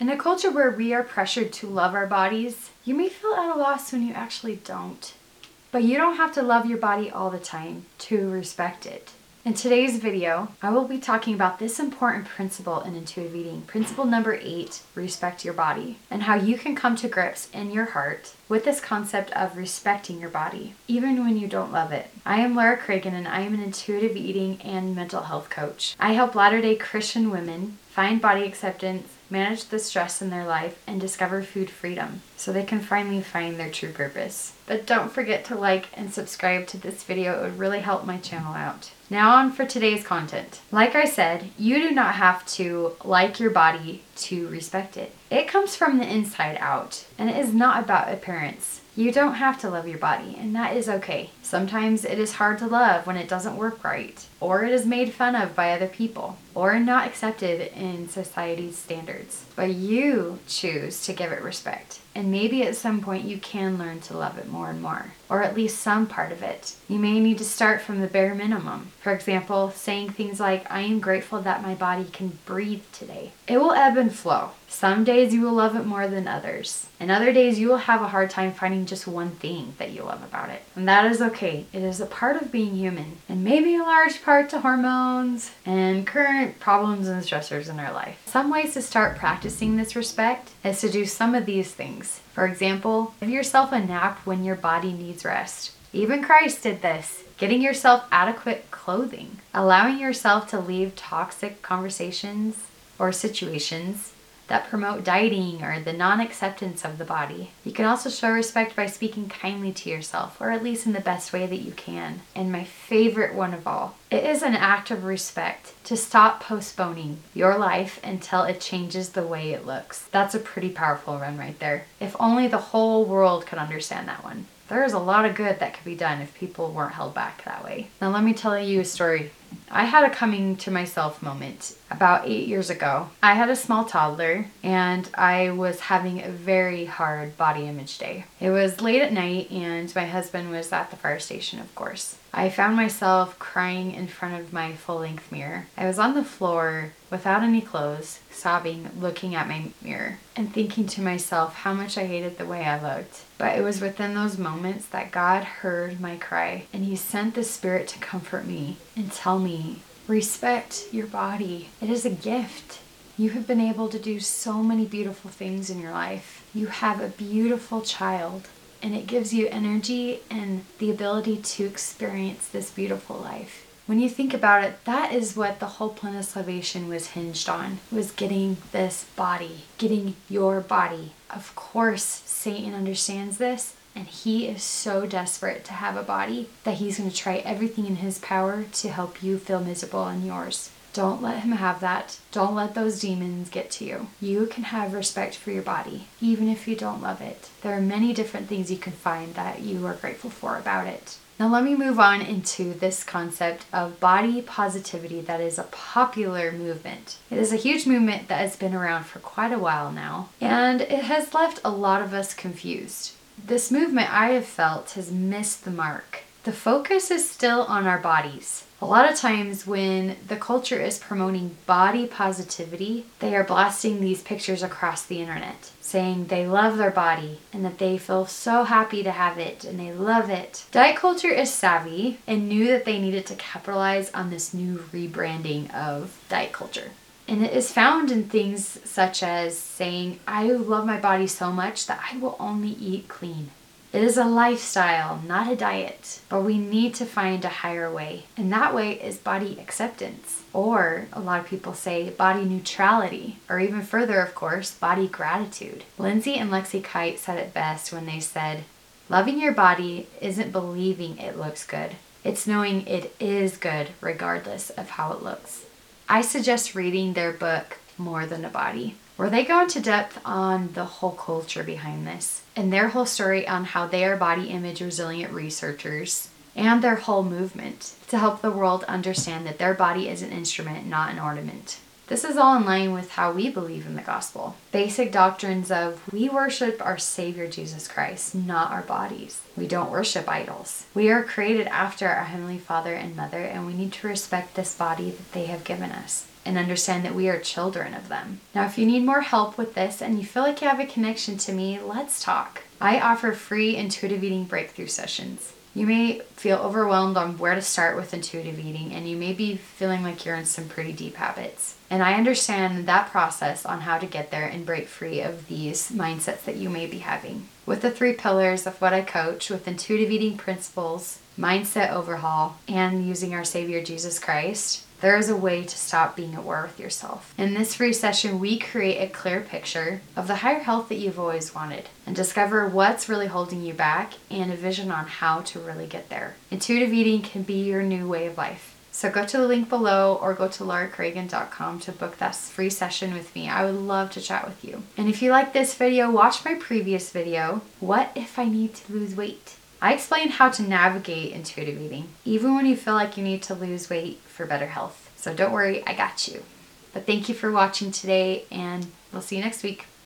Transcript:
In a culture where we are pressured to love our bodies, you may feel at a loss when you actually don't. But you don't have to love your body all the time to respect it. In today's video, I will be talking about this important principle in intuitive eating, principle number 8, respect your body, and how you can come to grips in your heart with this concept of respecting your body, even when you don't love it. I am Laura Cragen, and I am an intuitive eating and mental health coach. I help Latter-day Christian women find body acceptance, manage the stress in their life, and discover food freedom so they can finally find their true purpose. But don't forget to like and subscribe to this video. It would really help my channel out. Now on for today's content. Like I said, you do not have to like your body to respect it. It comes from the inside out, and it is not about appearance. You don't have to love your body, and that is okay. Sometimes it is hard to love when it doesn't work right, or it is made fun of by other people, or not accepted in society's standards. But you choose to give it respect. And maybe at some point you can learn to love it more and more, or at least some part of it. You may need to start from the bare minimum. For example, saying things like, I am grateful that my body can breathe today. It will ebb and flow. Some days you will love it more than others. And other days you will have a hard time finding just one thing that you love about it. And that is okay. It is a part of being human, and maybe a large part to hormones and current problems and stressors in our life. Some ways to start practicing this respect is to do some of these things. For example, give yourself a nap when your body needs rest. Even Christ did this. Getting yourself adequate clothing. Allowing yourself to leave toxic conversations or situations that promote dieting or the non-acceptance of the body. You can also show respect by speaking kindly to yourself, or at least in the best way that you can. And my favorite one of all, it is an act of respect to stop postponing your life until it changes the way it looks. That's a pretty powerful one right there. If only the whole world could understand that one. There is a lot of good that could be done if people weren't held back that way. Now let me tell you a story. I had a coming to myself moment about 8 years ago. I had a small toddler, and I was having a very hard body image day. It was late at night, and my husband was at the fire station, of course. I found myself crying in front of my full-length mirror. I was on the floor without any clothes, sobbing, looking at my mirror, and thinking to myself how much I hated the way I looked. But it was within those moments that God heard my cry, and He sent the Spirit to comfort me and tell me, respect your body. It is a gift. You have been able to do so many beautiful things in your life. You have a beautiful child, and it gives you energy and the ability to experience this beautiful life. When you think about it, that is what the whole plan of salvation was hinged on, was getting this body, getting your body. Of course, Satan understands this, and he is so desperate to have a body that he's going to try everything in his power to help you feel miserable in yours. Don't let him have that. Don't let those demons get to you. You can have respect for your body, even if you don't love it. There are many different things you can find that you are grateful for about it. Now let me move on into this concept of body positivity that is a popular movement. It is a huge movement that has been around for quite a while now, and it has left a lot of us confused. This movement, I have felt, has missed the mark. The focus is still on our bodies. A lot of times when the culture is promoting body positivity, they are blasting these pictures across the internet, saying they love their body and that they feel so happy to have it and they love it. Diet culture is savvy and knew that they needed to capitalize on this new rebranding of diet culture. And it is found in things such as saying, I love my body so much that I will only eat clean. It is a lifestyle, not a diet, but we need to find a higher way. And that way is body acceptance, or a lot of people say body neutrality, or even further, of course, body gratitude. Lindsay and Lexi Kite said it best when they said, loving your body isn't believing it looks good. It's knowing it is good regardless of how it looks. I suggest reading their book, More Than a Body, where they go into depth on the whole culture behind this and their whole story on how they are body image resilient researchers and their whole movement to help the world understand that their body is an instrument, not an ornament. This is all in line with how we believe in the gospel. Basic doctrines of we worship our Savior Jesus Christ, not our bodies. We don't worship idols. We are created after our Heavenly Father and Mother, and we need to respect this body that they have given us. and understand that we are children of them. Now, if you need more help with this and you feel like you have a connection to me, let's talk. I offer free intuitive eating breakthrough sessions. You may feel overwhelmed on where to start with intuitive eating, and you may be feeling like you're in some pretty deep habits. And I understand that process on how to get there and break free of these mindsets that you may be having. With the 3 pillars of what I coach, with intuitive eating principles, mindset overhaul, and using our Savior Jesus Christ, there is a way to stop being at war with yourself. In this free session, we create a clear picture of the higher health that you've always wanted and discover what's really holding you back and a vision on how to really get there. Intuitive eating can be your new way of life. So go to the link below or go to lauracragen.com to book that free session with me. I would love to chat with you. And if you like this video, watch my previous video, What If I Need to Lose Weight? I explain how to navigate intuitive eating, even when you feel like you need to lose weight for better health. So don't worry, I got you. But thank you for watching today, and we'll see you next week.